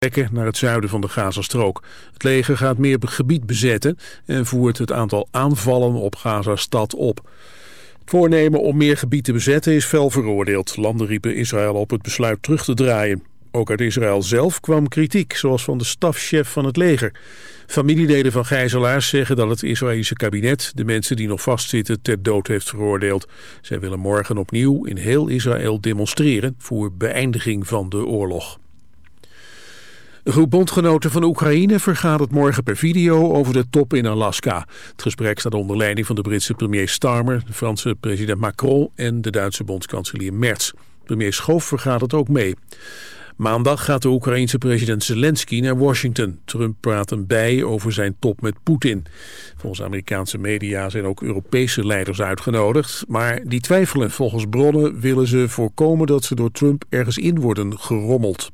naar het zuiden van de Gazastrook. Het leger gaat meer gebied bezetten en voert het aantal aanvallen op Gazastad op. Het voornemen om meer gebied te bezetten is fel veroordeeld. Landen riepen Israël op het besluit terug te draaien. Ook uit Israël zelf kwam kritiek, zoals van de stafchef van het leger. Familieleden van gijzelaars zeggen dat het Israëlische kabinet de mensen die nog vastzitten ter dood heeft veroordeeld. Zij willen morgen opnieuw in heel Israël demonstreren voor beëindiging van de oorlog. Een groep bondgenoten van Oekraïne vergadert morgen per video over de top in Alaska. Het gesprek staat onder leiding van de Britse premier Starmer, de Franse president Macron en de Duitse bondskanselier Merz. Premier Schoof vergadert ook mee. Maandag gaat de Oekraïense president Zelensky naar Washington. Trump praat hem bij over zijn top met Poetin. Volgens Amerikaanse media zijn ook Europese leiders uitgenodigd. Maar die twijfelen. Volgens bronnen willen ze voorkomen dat ze door Trump ergens in worden gerommeld.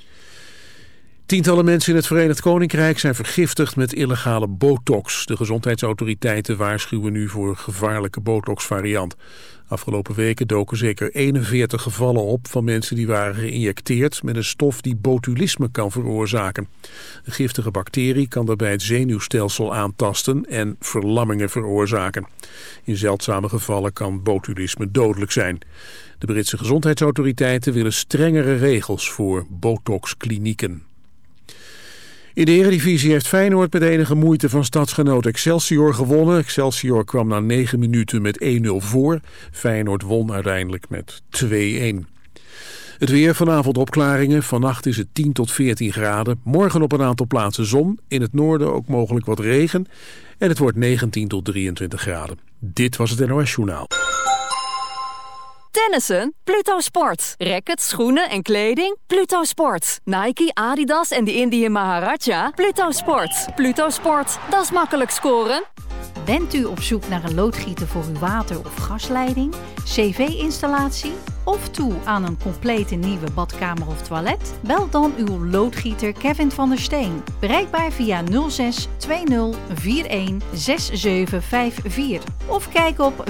Tientallen mensen in het Verenigd Koninkrijk zijn vergiftigd met illegale botox. De gezondheidsautoriteiten waarschuwen nu voor een gevaarlijke botox-variant. Afgelopen weken doken zeker 41 gevallen op van mensen die waren geïnjecteerd met een stof die botulisme kan veroorzaken. Een giftige bacterie kan daarbij het zenuwstelsel aantasten en verlammingen veroorzaken. In zeldzame gevallen kan botulisme dodelijk zijn. De Britse gezondheidsautoriteiten willen strengere regels voor botoxklinieken. In de Eredivisie heeft Feyenoord met enige moeite van stadsgenoot Excelsior gewonnen. Excelsior kwam na 9 minuten met 1-0 voor. Feyenoord won uiteindelijk met 2-1. Het weer, vanavond opklaringen. Vannacht is het 10 tot 14 graden. Morgen op een aantal plaatsen zon. In het noorden ook mogelijk wat regen. En het wordt 19 tot 23 graden. Dit was het NOS Journaal. Tennissen? Pluto Sport. Rackets, schoenen en kleding? Pluto Sport. Nike, Adidas en de Indian Maharaja? Pluto Sport. Pluto Sport. Dat is makkelijk scoren. Bent u op zoek naar een loodgieter voor uw water- of gasleiding, cv-installatie of toe aan een complete nieuwe badkamer of toilet? Bel dan uw loodgieter Kevin van der Steen. Bereikbaar via 06 20 41 6754 of kijk op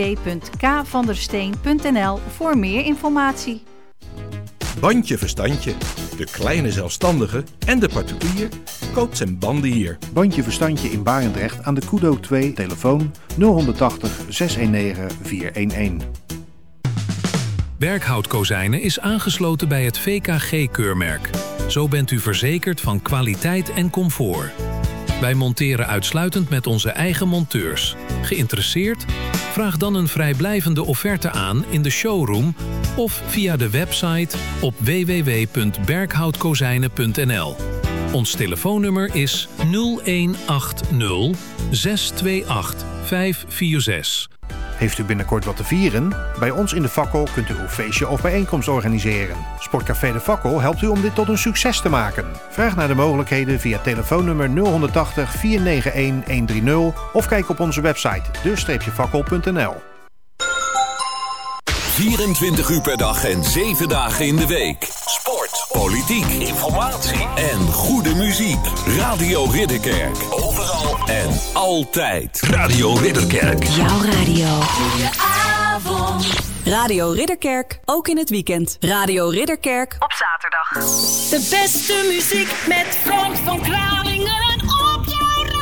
www.kvandersteen.nl voor meer informatie. Bandje Verstandje. De kleine zelfstandige en de particulier koopt zijn banden hier. Bandje Verstandje in Barendrecht aan de Kudo 2, telefoon 080 619 411. Berkhout Kozijnen is aangesloten bij het VKG-keurmerk. Zo bent u verzekerd van kwaliteit en comfort. Wij monteren uitsluitend met onze eigen monteurs. Geïnteresseerd? Vraag dan een vrijblijvende offerte aan in de showroom of via de website op www.berkhoutkozijnen.nl. Ons telefoonnummer is 0180 628 546. Heeft u binnenkort wat te vieren? Bij ons in de Fakkel kunt u uw feestje of bijeenkomst organiseren. Sportcafé de Fakkel helpt u om dit tot een succes te maken. Vraag naar de mogelijkheden via telefoonnummer 080 491 130 of kijk op onze website de-fakkel.nl. 24 uur per dag en 7 dagen in de week. Sport, politiek, informatie en goede muziek. Radio Ridderkerk. Overal en altijd. Radio Ridderkerk. Jouw radio. Goedenavond. Radio Ridderkerk, ook in het weekend. Radio Ridderkerk op zaterdag. De beste muziek met Frank van Kralingen op jouw radio.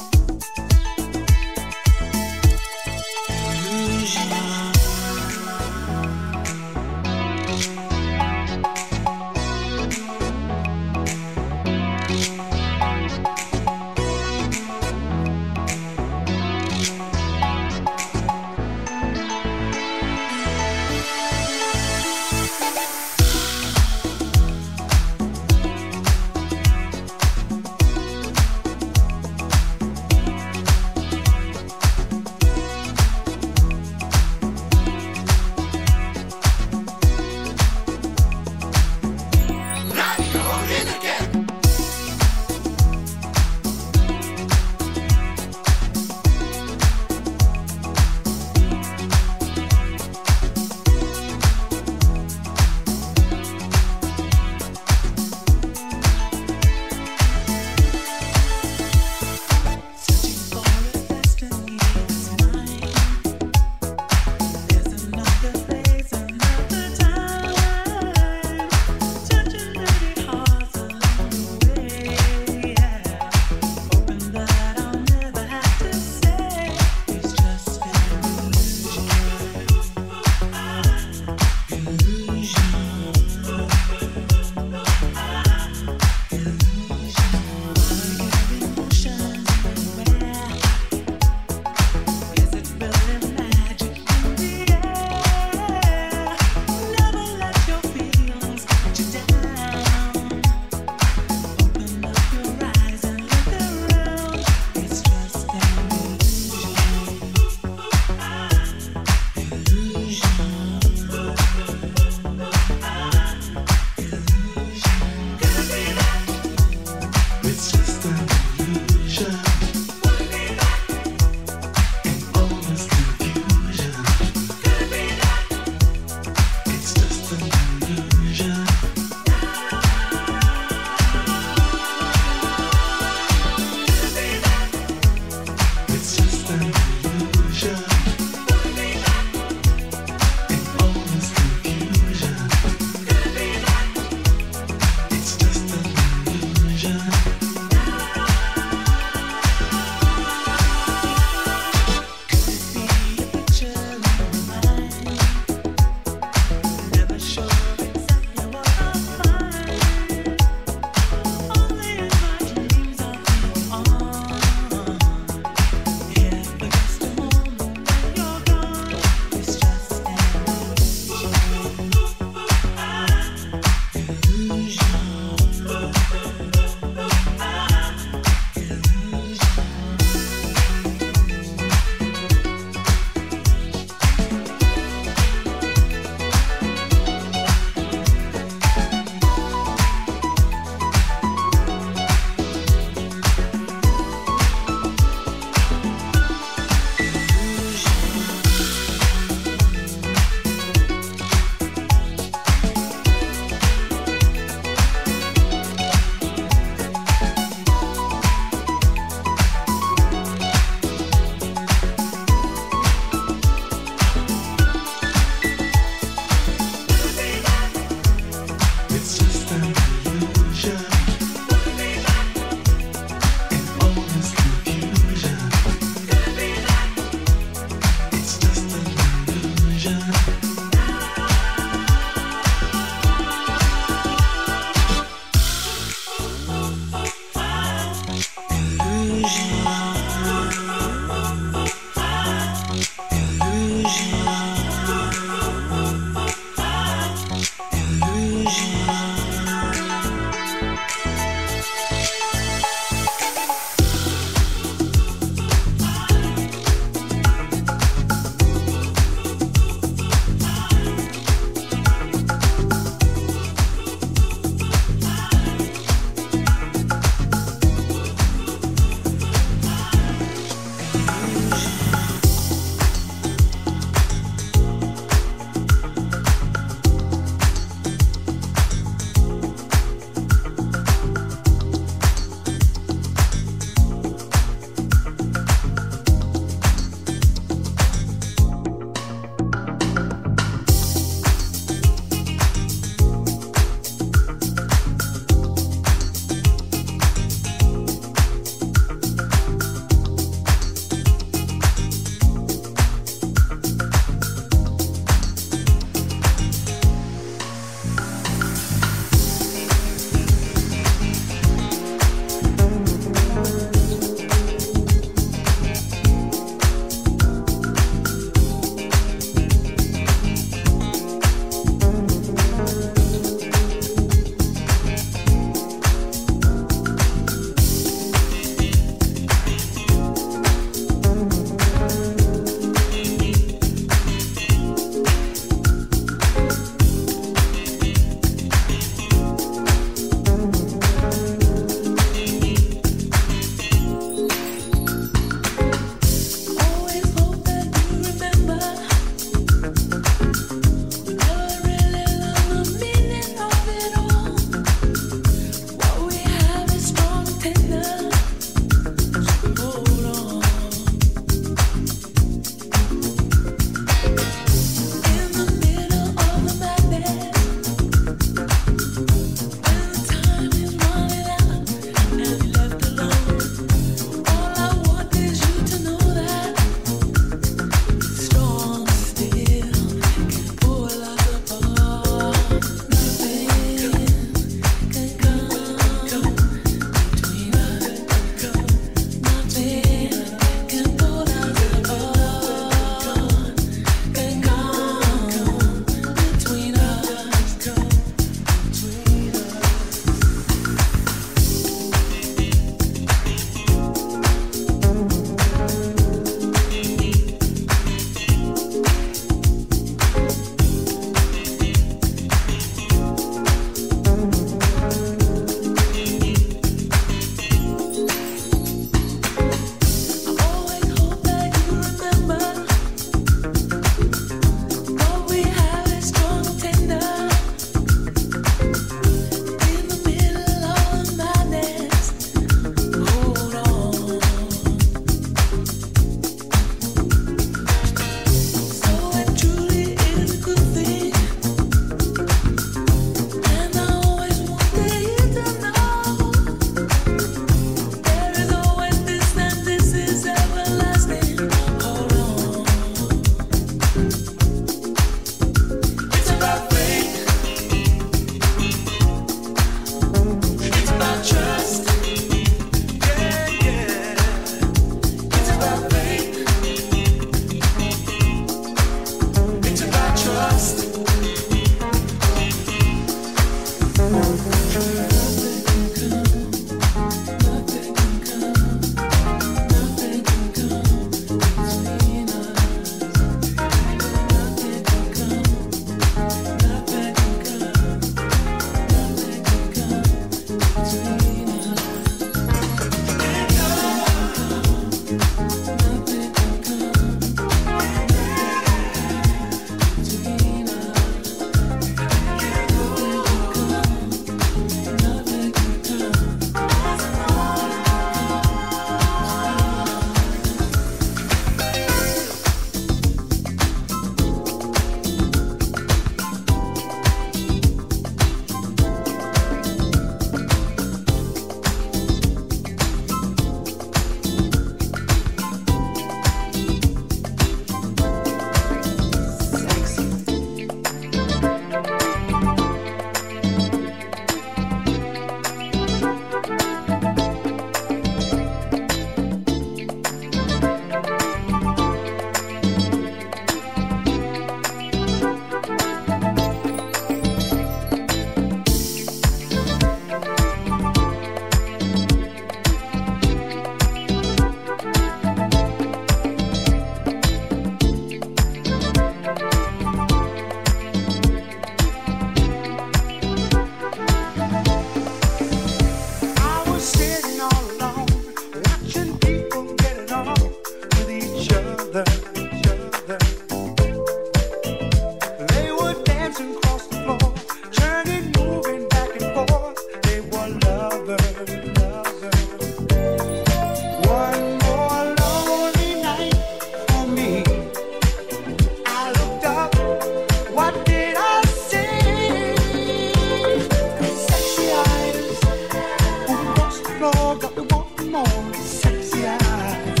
floor, got me wanting more. Sexy eyes,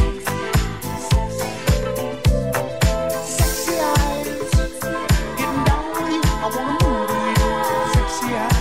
sexy eyes. Getting down with you, I wanna move with you. Sexy eyes.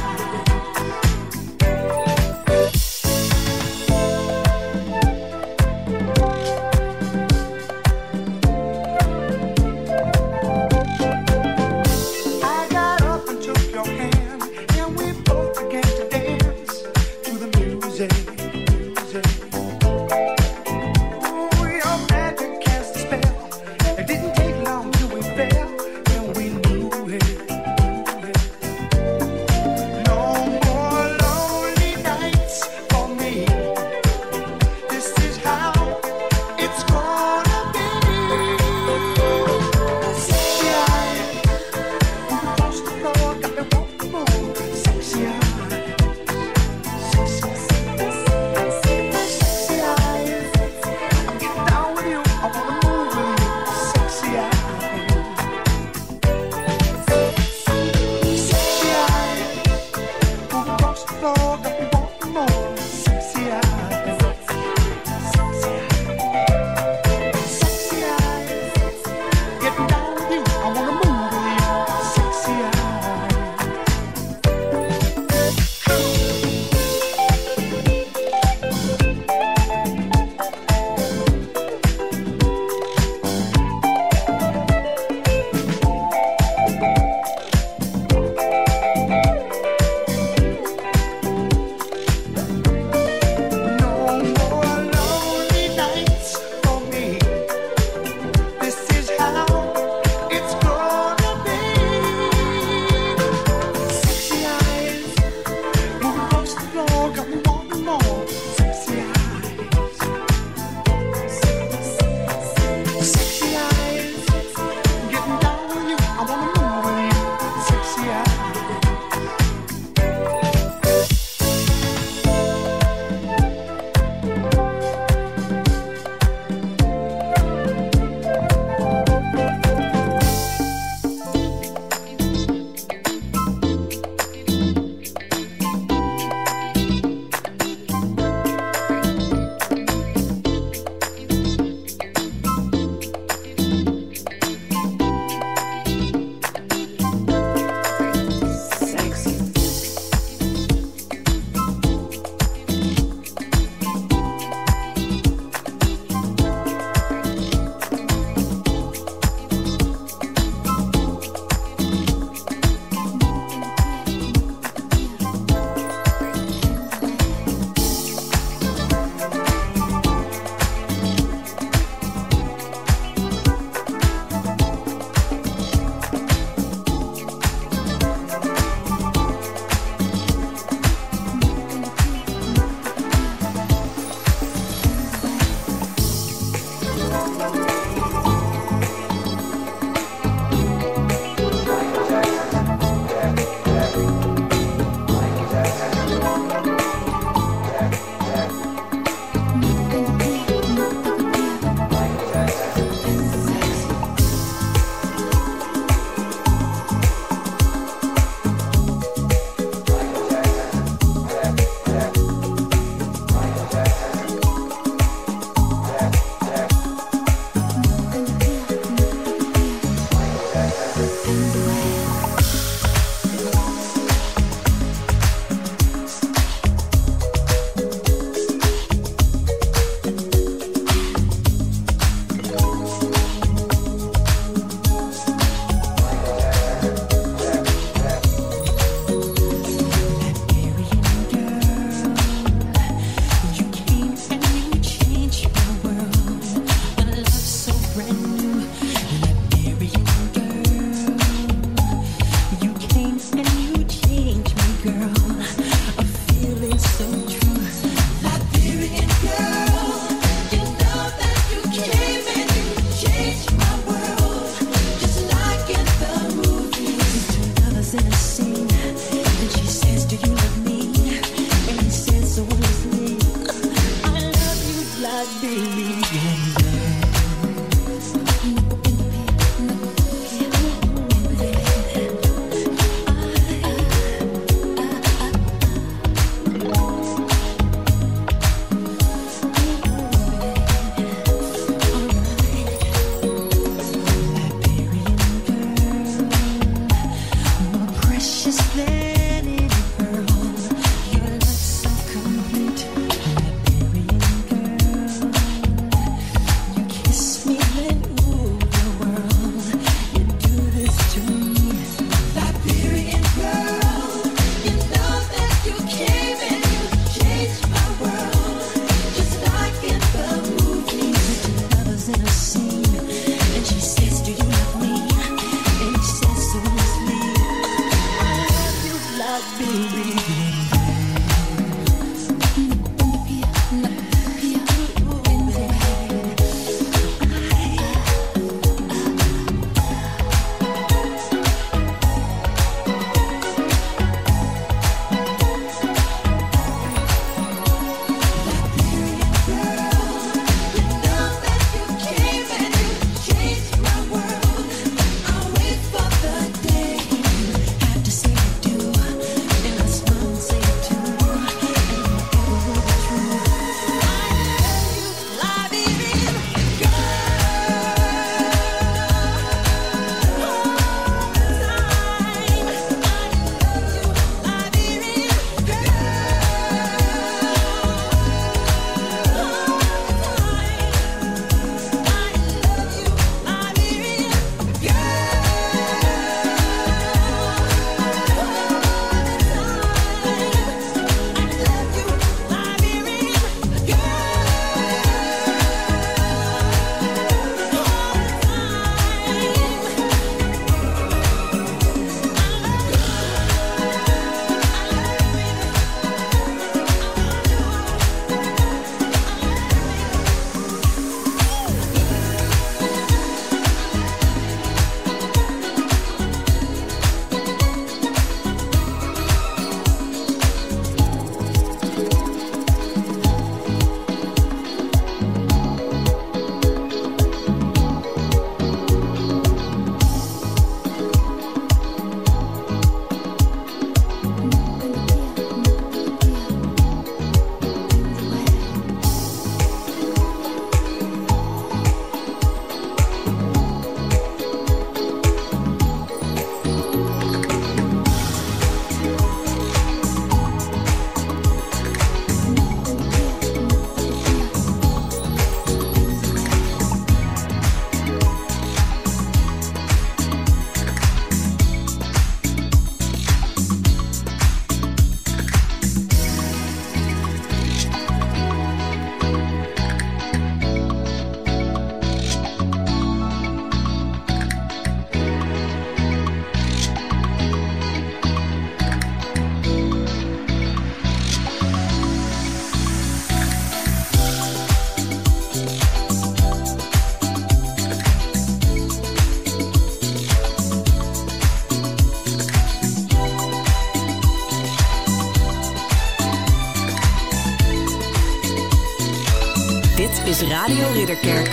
Dit is Radio Ridderkerk.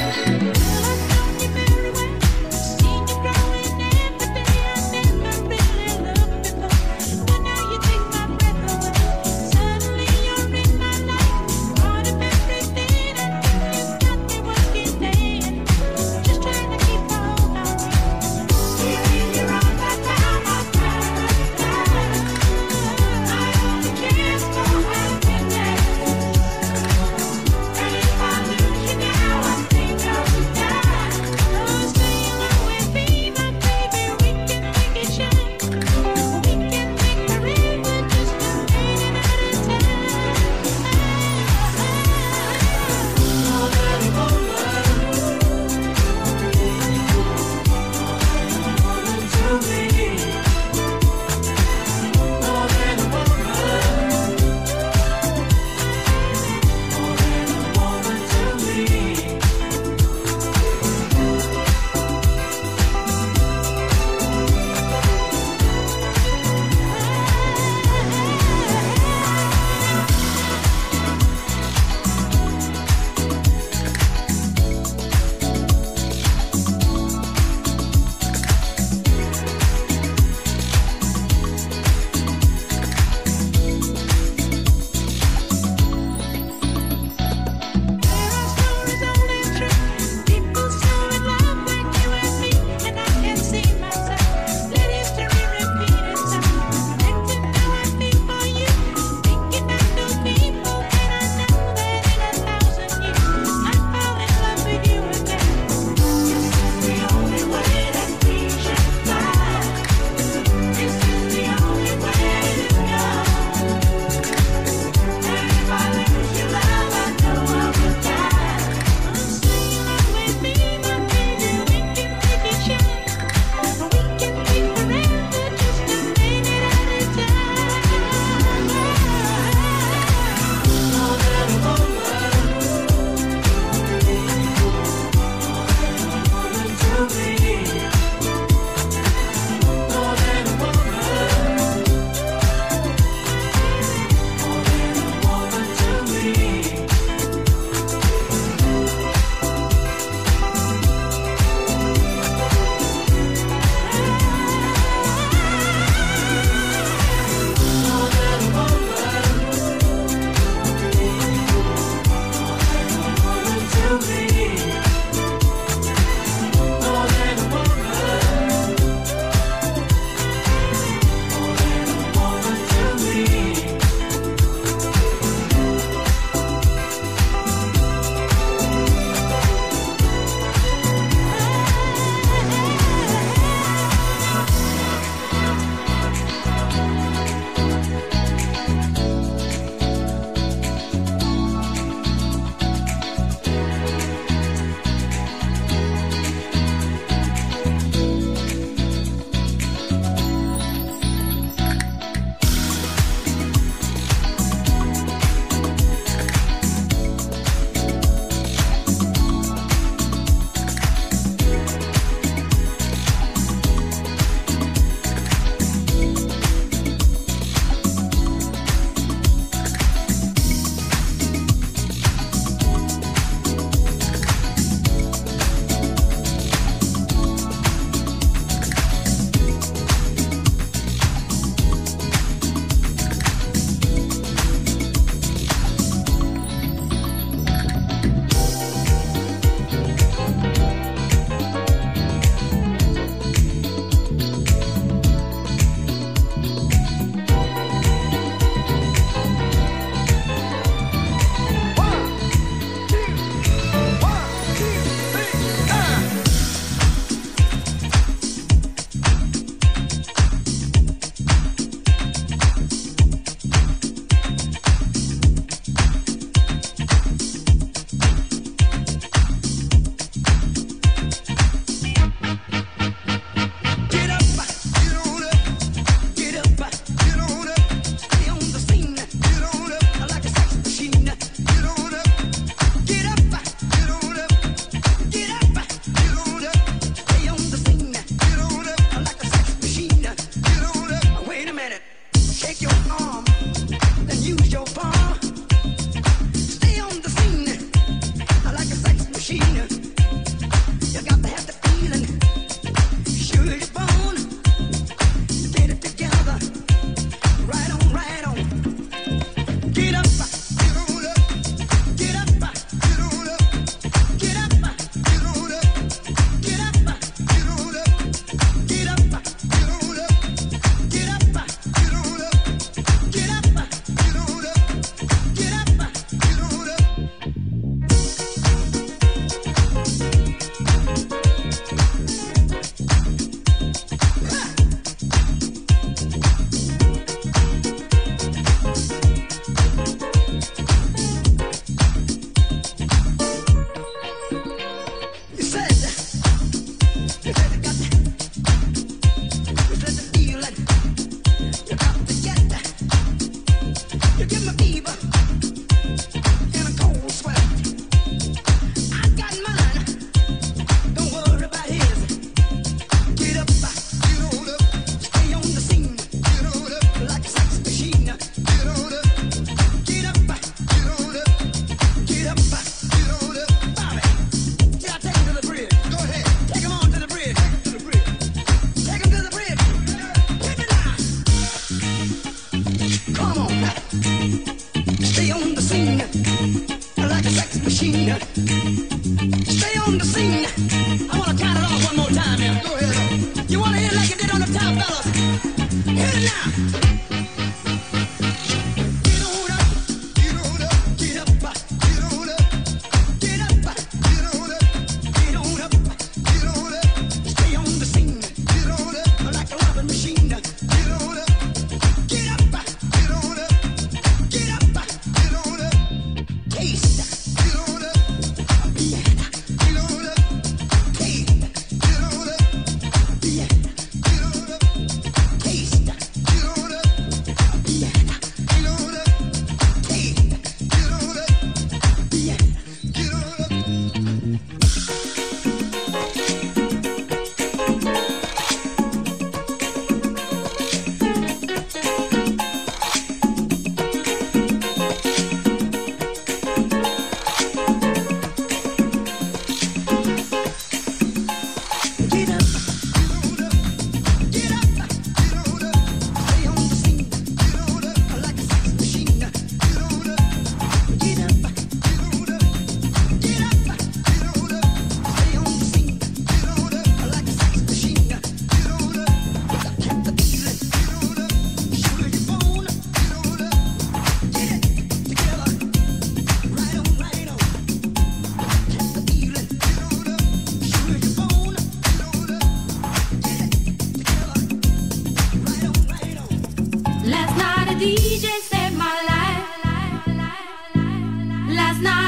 Now I think of you.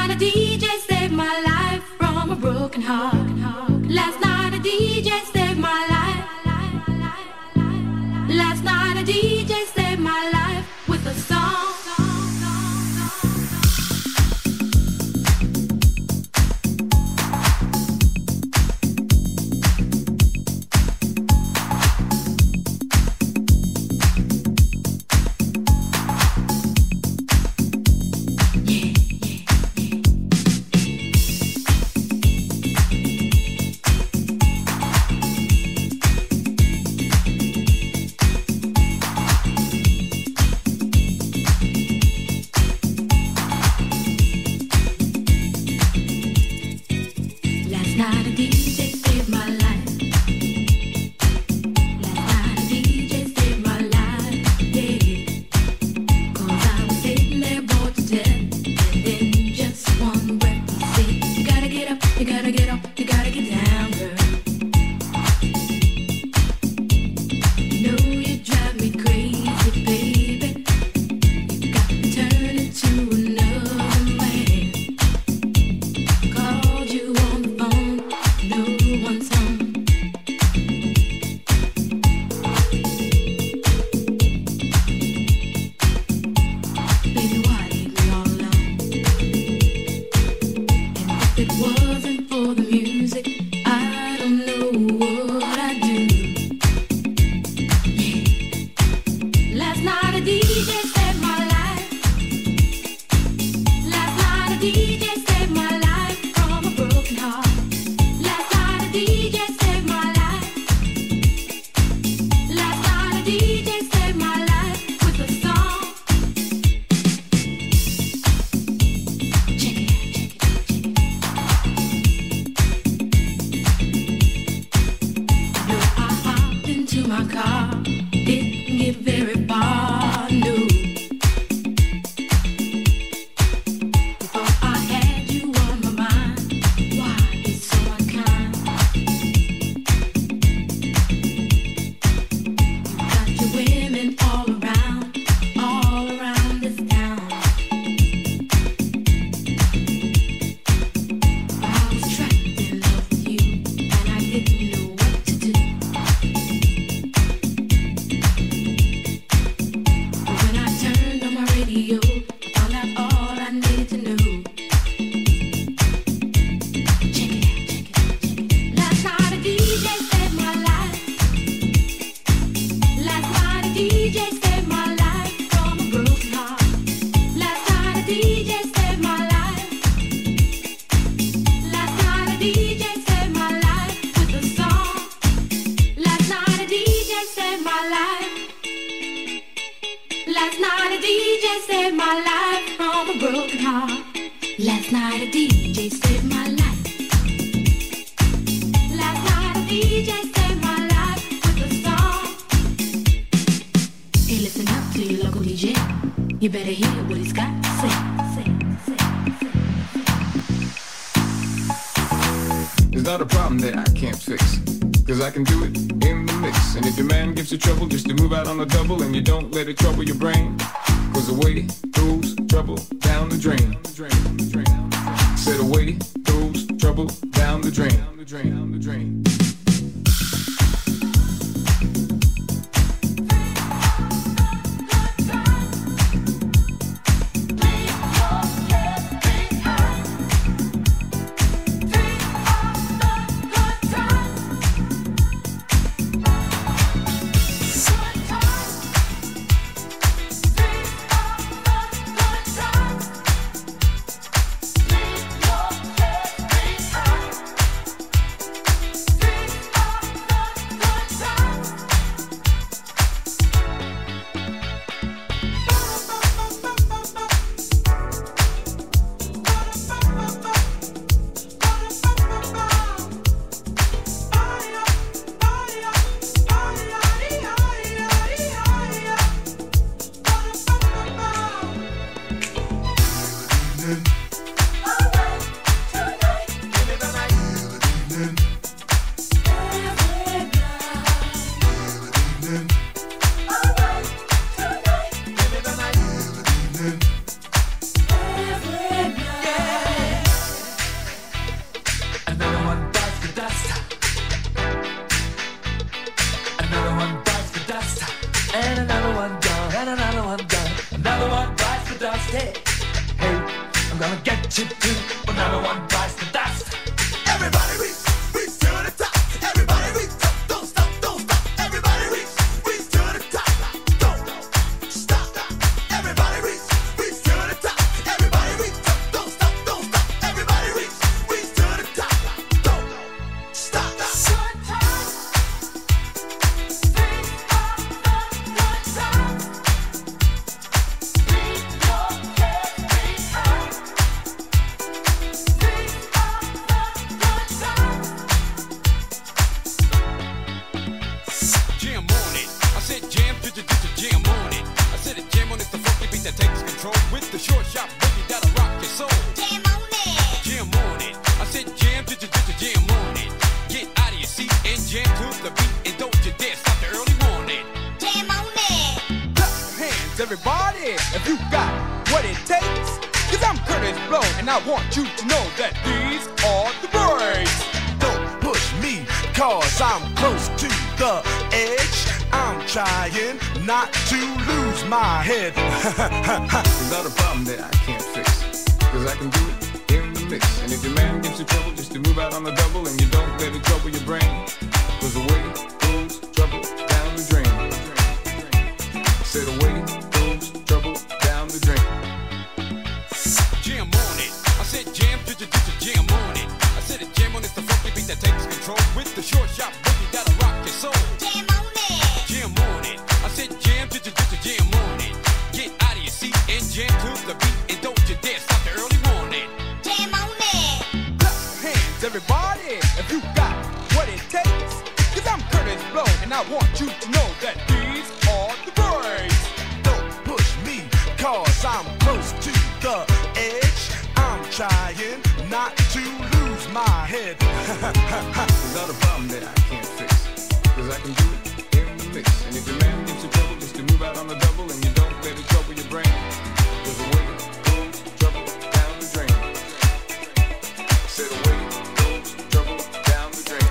night a DJ saved my life from a broken heart. Last night a DJ saved my life. Last night a DJ saved my life with a song. Let it trouble your brain, 'cause away goes trouble down the drain. Said away goes trouble down the drain. get you to another one bites the dust. Everybody reach to the top. Everybody reach up, don't stop, don't stop. Everybody reach to the top. Don't stop. Everybody reach to the top. Everybody reach up, don't stop, don't stop. Everybody reach to the top. Don't stop. Good times, bring up the good times. Bring your every time. Bring up the good times. Jam on it. I said jam, jam on it. I said a jam on it's the funky beat that takes control with the short shot boogie that'll rock your soul. Jam on it. Jam on it. I said jam, jam on it. Get out of your seat and jam to the beat and don't you dare stop the early morning. Jam on it. Clap your hands, everybody, if you got what it takes. Cause I'm Curtis Blow and I want you to know that these are the breaks. Don't push me, cause I'm close to the edge. I'm trying not to lose my head. There's not a problem that I can't fix, cause I can do it in the mix. And if your man gives you trouble, just to move out on the double, and you don't let it trouble your brain, cause the way goes trouble down the drain. Say the way goes trouble down the drain. Jam on it. I said jam, jam on it. I said a jam on it's the funky beat that takes control with the short shot boogie that'll rock your soul. Jam on it. Jam on it. I said jam, jam on it. Get out of your seat and jam to the beat and don't you dare stop the early morning. Jam on it. Clap your hands, everybody, if you got what it takes. Cause I'm Curtis Blow and I want you to know that these are the breaks. Don't push me, cause I'm close to the edge. I'm trying not to lose my head. There's not a problem that I can't fix, cause I can do it in the mix. And if your man gives you trouble, just to move out on the double, and you don't let it trouble your brain, cause the way goes trouble down the drain. Say the way goes trouble down the drain.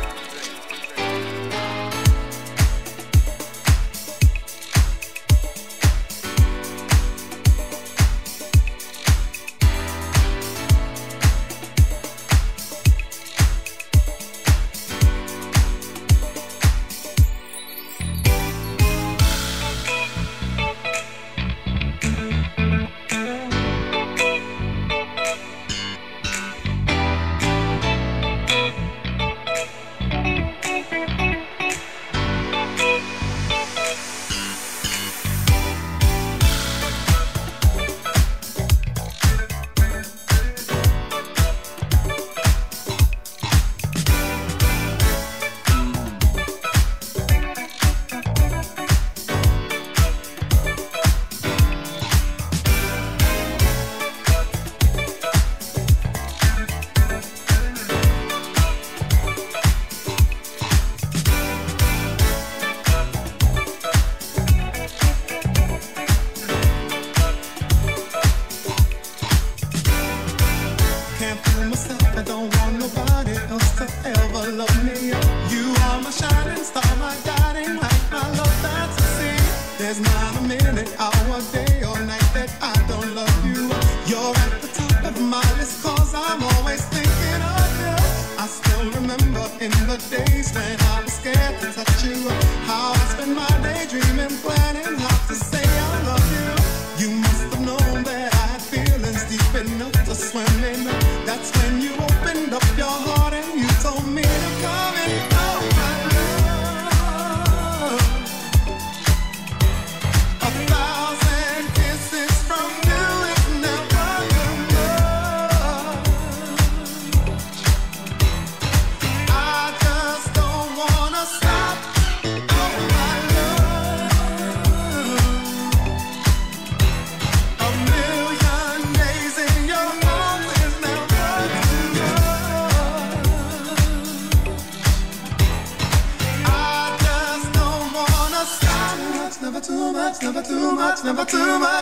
There's not a minute, hour, day, or night that I don't love you. You're at the top of my list, cause I'm always thinking of you. I still remember in the days when I was scared to touch you, how I spent my day dreaming, planning how to say I love you. You must have known that I had feelings deep enough to swim in. That's when you opened up your heart and you told me to come and go, my love. Never too much, never too much, never too much.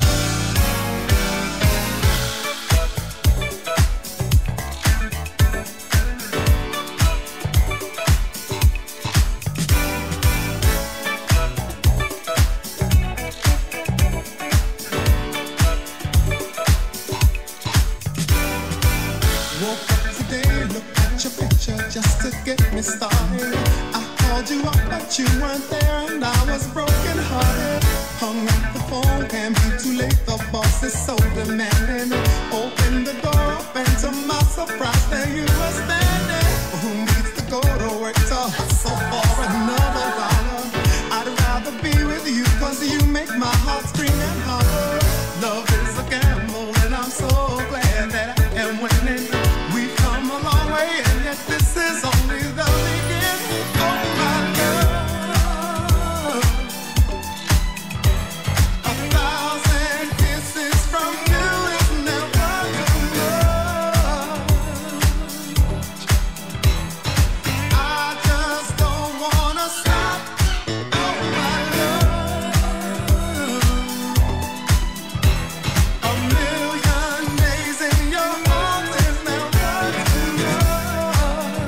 Woke up today, looked at your picture just to get me started. I called you up, but you weren't there, and I was broken hearted. Hung up the phone, can't be too late. The boss is so demanding. Opened the door up, and to my surprise, there you were standing. Who needs to go to work to hustle for another dollar? I'd rather be with you, 'cause you make my heart scream and holler. Love is a gamble, and I'm so glad that I am winning. We've come a long way, and yet this is only the beginning. Oh my love, 1,000 kisses from you is never too much. I just don't wanna stop. Oh my love, a million days in your arms is never too much.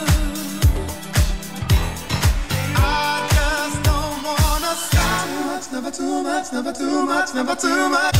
I just don't wanna stop. Never too much, never too much, never too much.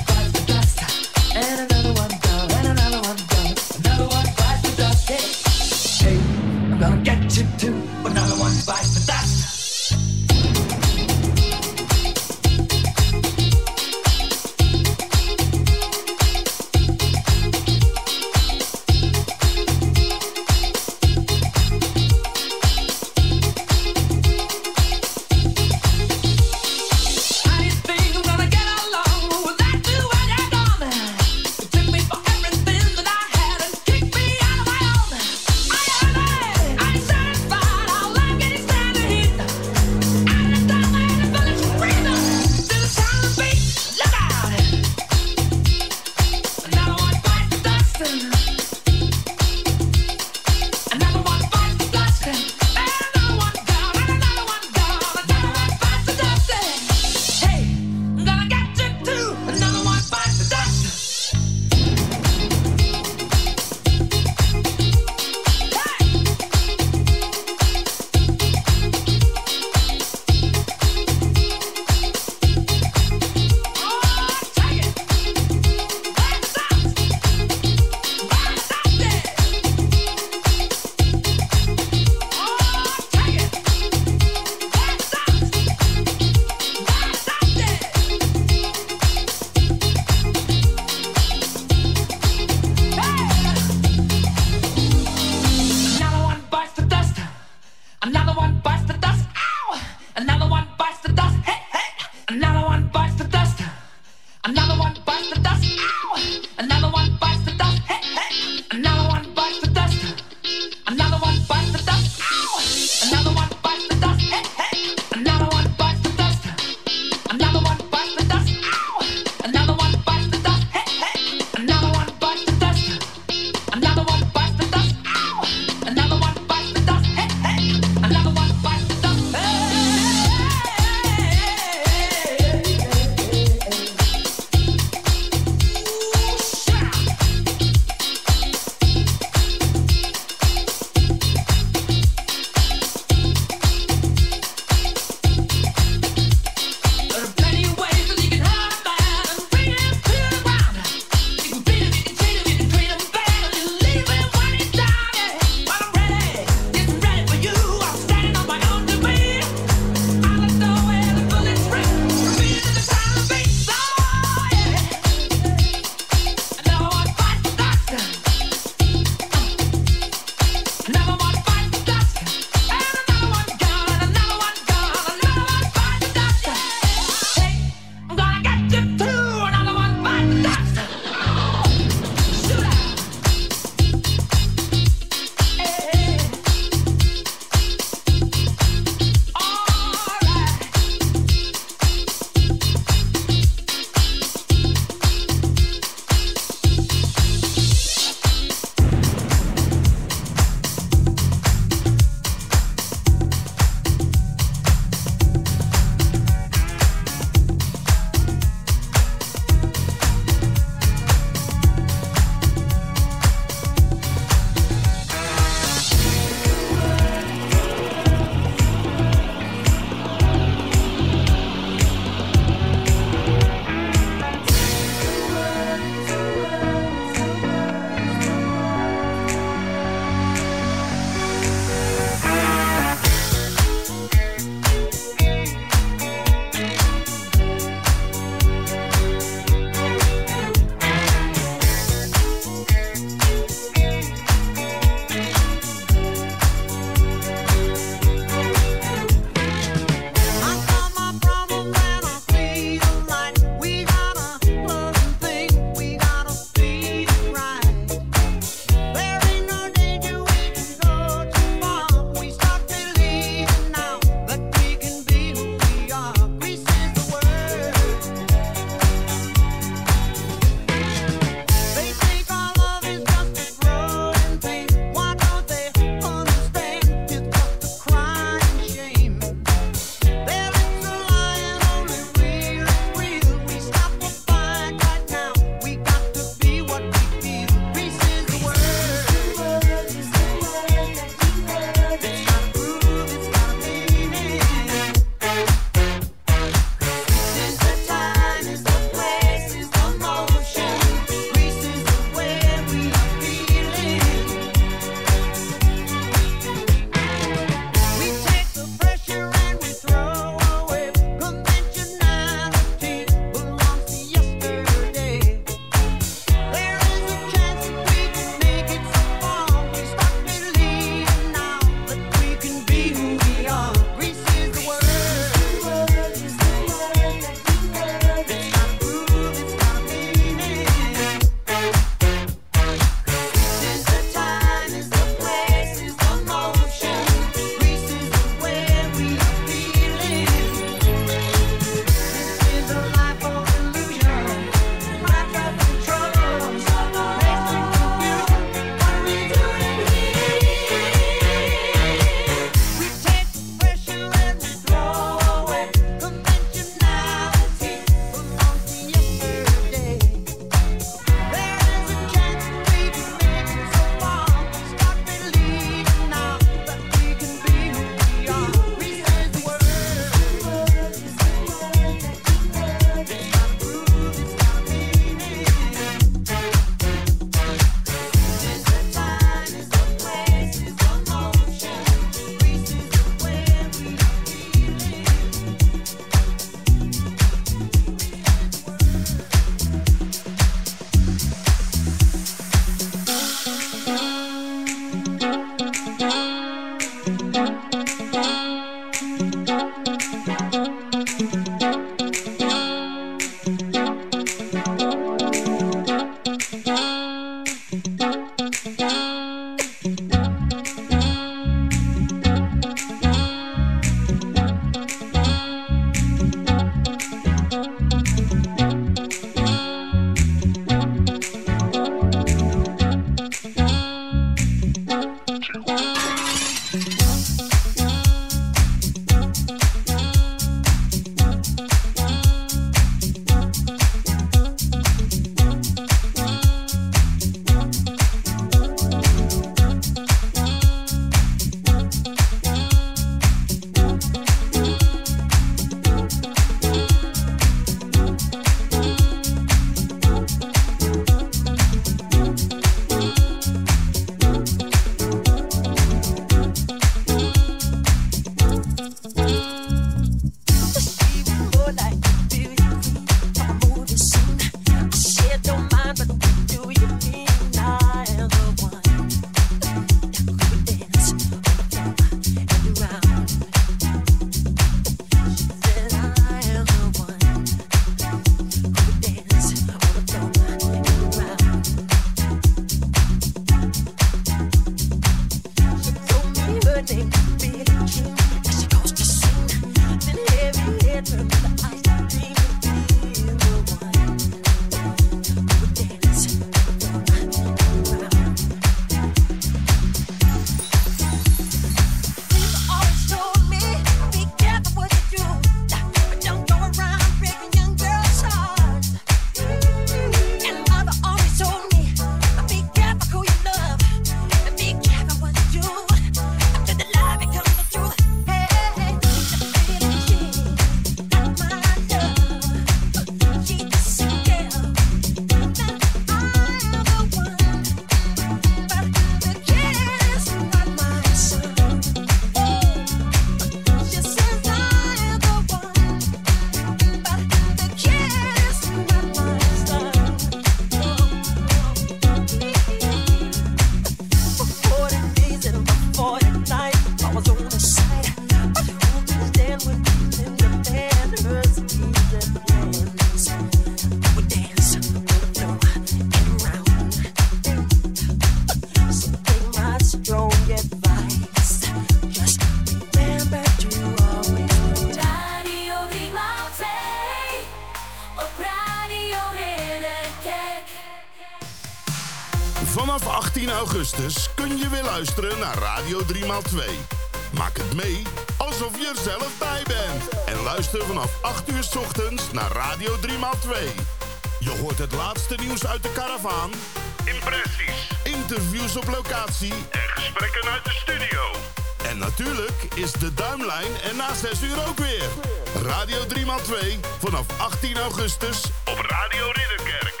Vanaf 18 augustus kun je weer luisteren naar Radio 3x2. Maak het mee alsof je er zelf bij bent. En luister vanaf 8 uur 's ochtends naar Radio 3x2. Je hoort het laatste nieuws uit de karavaan, impressies, interviews op locatie en gesprekken uit de studio. En natuurlijk is de Duimlijn er na 6 uur ook weer. Radio 3x2 vanaf 18 augustus op Radio Ridderkerk.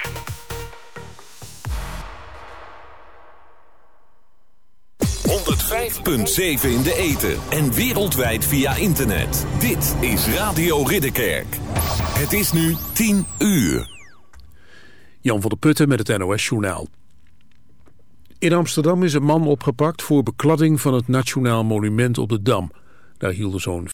.7 in de ether en wereldwijd via internet. Dit is Radio Ridderkerk. Het is nu 10 uur. Jan van der Putten met het NOS-journaal. In Amsterdam is een man opgepakt voor bekladding van het Nationaal Monument op de Dam. Daar hielden zo'n